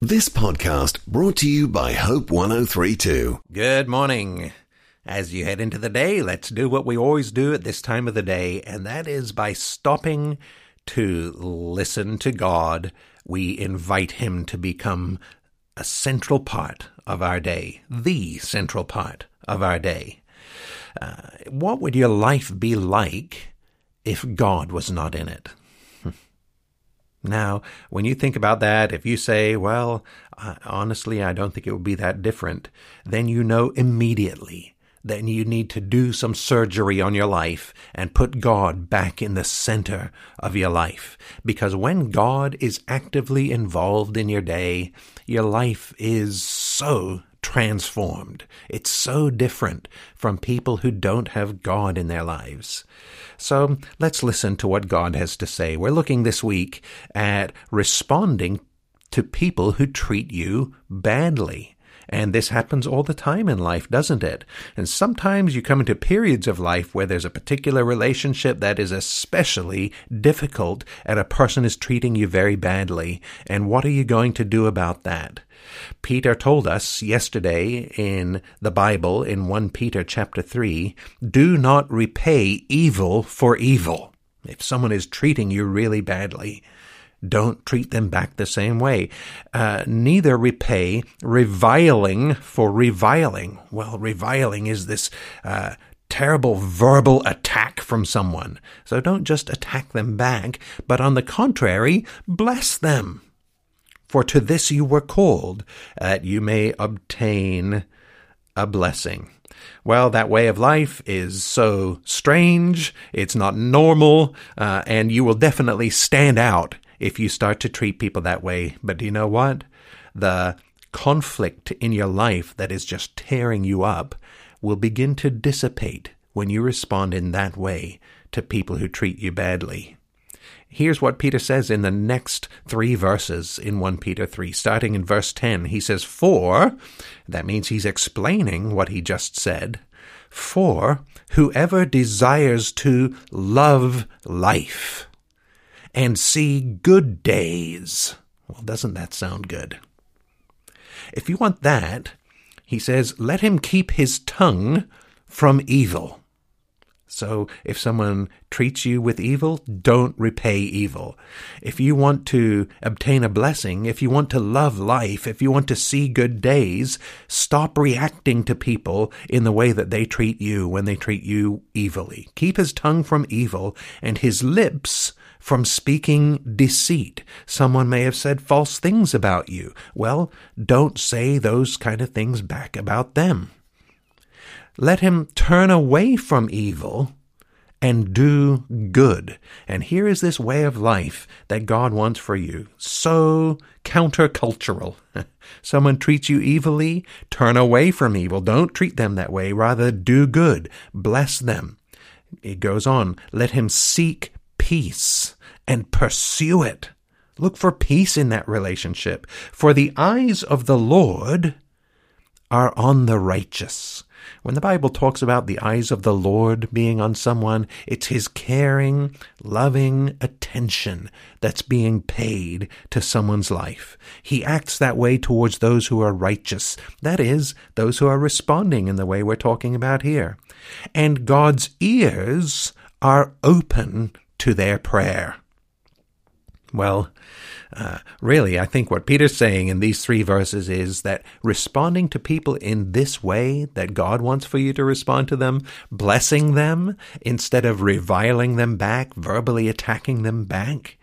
This podcast brought to you by Hope 1032. Good morning. As you head into the day, let's do what we always do at this time of the day, and that is by stopping to listen to God. We invite Him to become a central part of our day, the central part of our day. What would your life be like if God was not in it? Now, when you think about that, if you say, well, honestly, I don't think it would be that different, then you know immediately that you need to do some surgery on your life and put God back in the center of your life. Because when God is actively involved in your day, your life is so transformed. It's so different from people who don't have God in their lives. So let's listen to what God has to say. We're looking this week at responding to people who treat you badly. And this happens all the time in life, doesn't it? And sometimes you come into periods of life where there's a particular relationship that is especially difficult and a person is treating you very badly. And what are you going to do about that? Peter told us yesterday in the Bible, in 1 Peter chapter 3, do not repay evil for evil. If someone is treating you really badly, don't treat them back the same way. Neither repay reviling for reviling. Well, reviling is this terrible verbal attack from someone. So don't just attack them back, but on the contrary, bless them. For to this you were called, that you may obtain a blessing. Well, that way of life is so strange, it's not normal, and you will definitely stand out if you start to treat people that way. But do you know what? The conflict in your life that is just tearing you up will begin to dissipate when you respond in that way to people who treat you badly. Here's what Peter says in the next 3 verses in 1 Peter 3. Starting in verse 10, he says, For, that means he's explaining what he just said, for whoever desires to love life and see good days. Well, doesn't that sound good? If you want that, he says, let him keep his tongue from evil. So if someone treats you with evil, don't repay evil. If you want to obtain a blessing, if you want to love life, if you want to see good days, stop reacting to people in the way that they treat you when they treat you evilly. Keep his tongue from evil and his lips from speaking deceit. Someone may have said false things about you. Well, don't say those kind of things back about them. Let him turn away from evil and do good. And here is this way of life that God wants for you. So countercultural. Someone treats you evilly, turn away from evil. Don't treat them that way. Rather, do good. Bless them. It goes on. Let him seek peace and pursue it. Look for peace in that relationship. For the eyes of the Lord are on the righteous. When the Bible talks about the eyes of the Lord being on someone, it's His caring, loving attention that's being paid to someone's life. He acts that way towards those who are righteous. That is, those who are responding in the way we're talking about here. And God's ears are open to their prayer. Well, really, I think what Peter's saying in these 3 verses is that responding to people in this way that God wants for you to respond to them, blessing them instead of reviling them back, verbally attacking them back,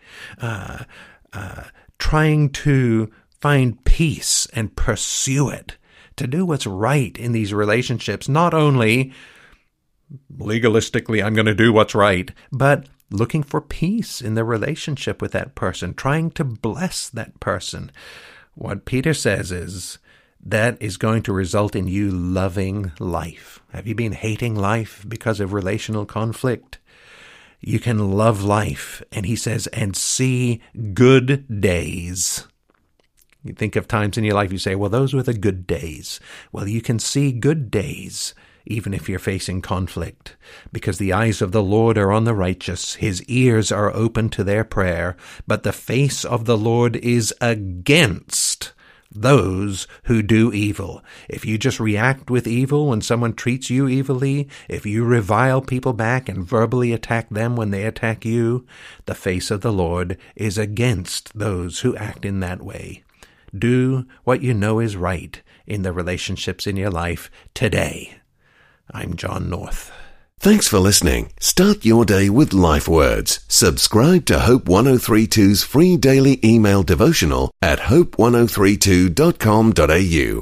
trying to find peace and pursue it, to do what's right in these relationships, not only legalistically, I'm going to do what's right, but looking for peace in the relationship with that person, trying to bless that person. What Peter says is that is going to result in you loving life. Have you been hating life because of relational conflict? You can love life. And he says, and see good days. You think of times in your life, you say, well, those were the good days. Well, you can see good days even if you're facing conflict, because the eyes of the Lord are on the righteous, his ears are open to their prayer, but the face of the Lord is against those who do evil. If you just react with evil when someone treats you evilly, if you revile people back and verbally attack them when they attack you, the face of the Lord is against those who act in that way. Do what you know is right in the relationships in your life today. I'm John North. Thanks for listening. Start your day with Life Words. Subscribe to Hope 1032's free daily email devotional at hope1032.com.au.